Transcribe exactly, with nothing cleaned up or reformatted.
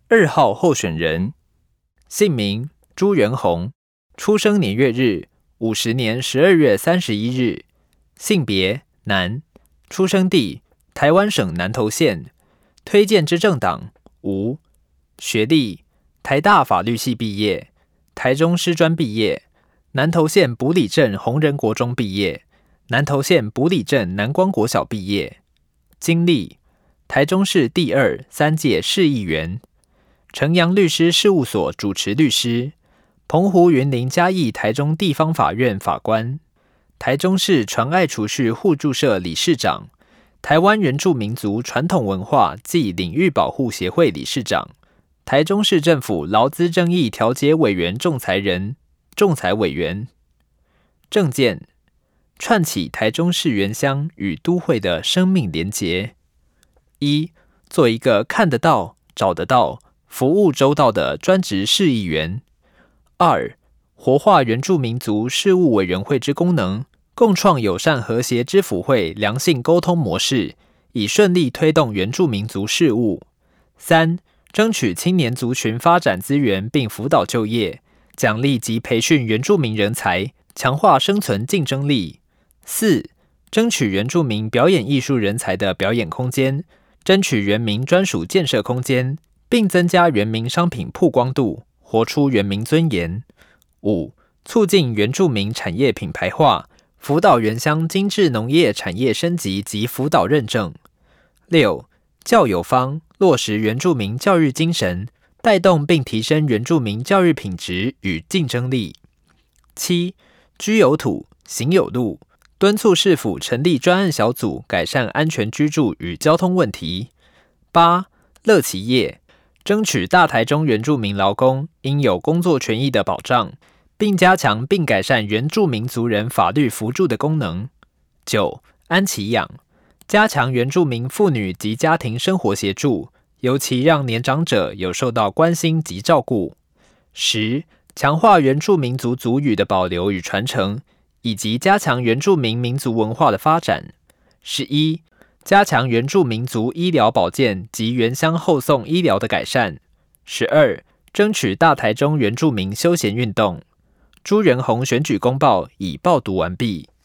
二号候选人，姓名朱元宏，出生年月日五十年十二月三十一日，性别男，出生地台湾省南投县，推荐之政党无，学历台大法律系毕业，台中师专毕业，南投县埔里镇弘仁国中毕业，南投县埔里镇南光国小毕业。经历台中市第二、三届市议员，城阳律师事务所主持律师，澎湖云林嘉义台中地方法院法官，台中市传爱储蓄互助社理事长，台湾原住民族传统文化暨领域保护协会理事长，台中市政府劳资争议调解委员仲裁人、仲裁委员。政见：串起台中市原乡与都会的生命连结。一、做一个看得到、找得到、服务周到的专职市议员。二、活化原住民族事务委员会之功能，共创友善和谐之府会良性沟通模式，以顺利推动原住民族事务。三、争取青年族群发展资源并辅导就业，奖励及培训原住民人才，强化生存竞争力。四、争取原住民表演艺术人才的表演空间，争取原民专属建设空间，并增加原民商品曝光度，活出原民尊严。五、促进原住民产业品牌化，辅导原乡精致农业产业升级及辅导认证。六、教友方落实原住民教育精神，带动并提升原住民教育品质与竞争力。七、居有土，行有路，敦促市府成立专案小组，改善安全居住与交通问题。八、乐其业，争取大台中原住民劳工应有工作权益的保障，并加强并改善原住民族人法律扶助的功能。九、安其养，加强原住民妇女及家庭生活协助，尤其让年长者有受到关心及照顾。十、强化原住民族族语的保留与传承，以及加强原住民民族文化的发展。十一、加强原住民族医疗保健及原乡后送医疗的改善。十二、争取大台中原住民休闲运动。朱元宏选举公报已报读完毕。